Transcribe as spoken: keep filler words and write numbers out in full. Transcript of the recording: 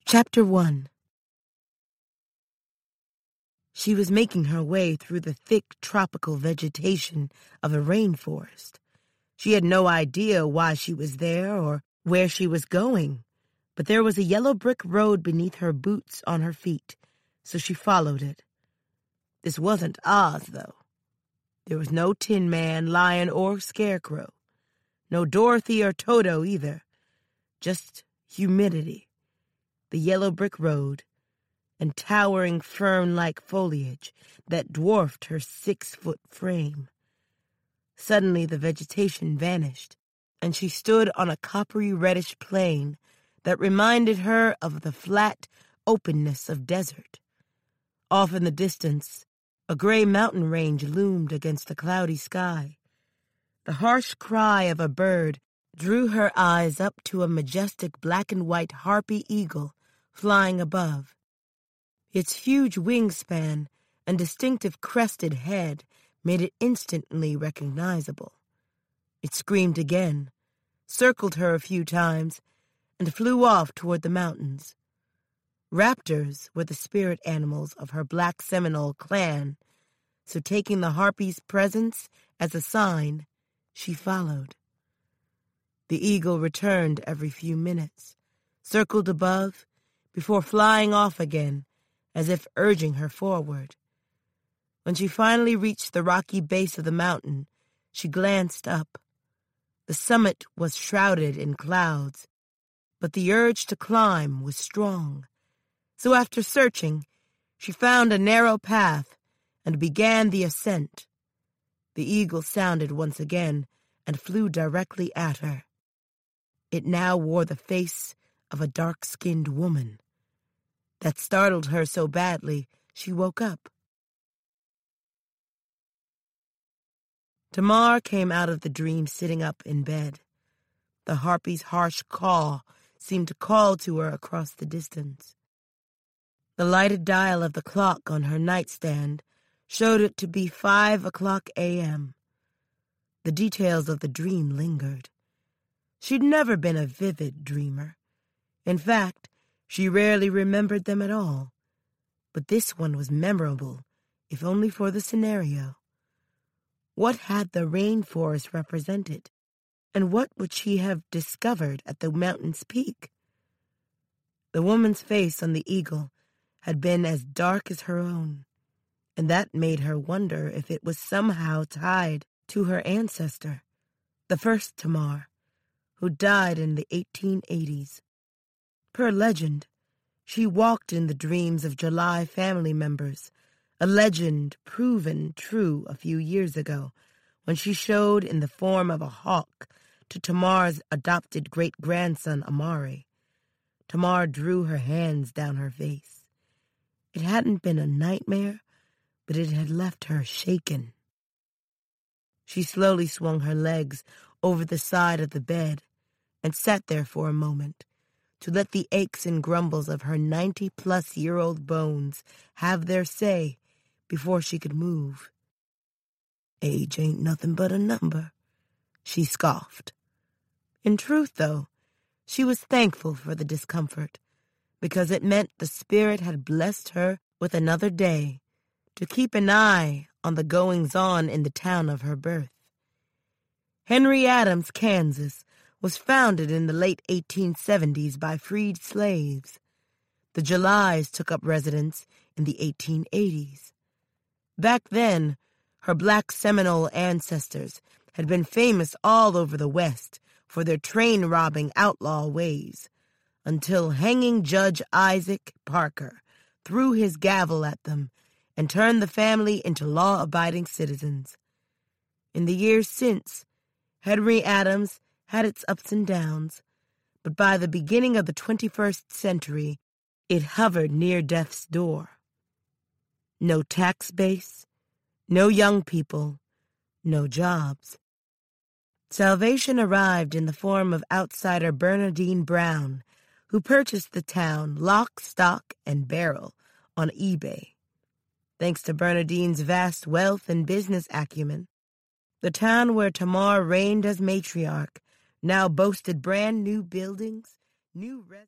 Chapter one. She was making her way through the thick tropical vegetation of a rainforest. She had no idea why she was there or where she was going, but there was a yellow brick road beneath her boots on her feet, so she followed it. This wasn't Oz, though. There was no Tin Man, Lion, or Scarecrow. No Dorothy or Toto either. Just humidity, the yellow brick road, and towering fern-like foliage that dwarfed her six-foot frame. Suddenly the vegetation vanished, and she stood on a coppery-reddish plain that reminded her of the flat openness of desert. Off in the distance, a gray mountain range loomed against the cloudy sky. The harsh cry of a bird drew her eyes up to a majestic black-and-white harpy eagle flying above. Its huge wingspan and distinctive crested head made it instantly recognizable. It screamed again, circled her a few times, and flew off toward the mountains. Raptors were the spirit animals of her Black Seminole clan, so taking the harpy's presence as a sign, she followed. The eagle returned every few minutes, circled above, before flying off again, as if urging her forward. When she finally reached the rocky base of the mountain, she glanced up. The summit was shrouded in clouds, but the urge to climb was strong. So after searching, she found a narrow path and began the ascent. The eagle sounded once again and flew directly at her. It now wore the face of a dark-skinned woman. That startled her so badly, she woke up. Tamar came out of the dream sitting up in bed. The harpy's harsh call seemed to call to her across the distance. The lighted dial of the clock on her nightstand showed it to be five o'clock a m The details of the dream lingered. She'd never been a vivid dreamer. In fact, she rarely remembered them at all. But this one was memorable, if only for the scenario. What had the rainforest represented? And what would she have discovered at the mountain's peak? The woman's face on the eagle had been as dark as her own, and that made her wonder if it was somehow tied to her ancestor, the first Tamar, who died in the eighteen eighties. Per legend, she walked in the dreams of July family members, a legend proven true a few years ago when she showed in the form of a hawk to Tamar's adopted great-grandson Amari. Tamar drew her hands down her face. It hadn't been a nightmare, but it had left her shaken. She slowly swung her legs over the side of the bed and sat there for a moment, to let the aches and grumbles of her ninety-plus-year-old bones have their say before she could move. Age ain't nothing but a number, she scoffed. In truth, though, she was thankful for the discomfort, because it meant the spirit had blessed her with another day to keep an eye on the goings-on in the town of her birth. Henry Adams, Kansas, was founded in the late eighteen seventies by freed slaves. The Julys took up residence in the eighteen eighties. Back then, her Black Seminole ancestors had been famous all over the West for their train-robbing outlaw ways, until hanging Judge Isaac Parker threw his gavel at them and turned the family into law-abiding citizens. In the years since, Henry Adams had its ups and downs, but by the beginning of the twenty-first century, it hovered near death's door. No tax base, no young people, no jobs. Salvation arrived in the form of outsider Bernardine Brown, who purchased the town lock, stock, and barrel on eBay. Thanks to Bernardine's vast wealth and business acumen, the town where Tamar reigned as matriarch now boasted brand new buildings, new res-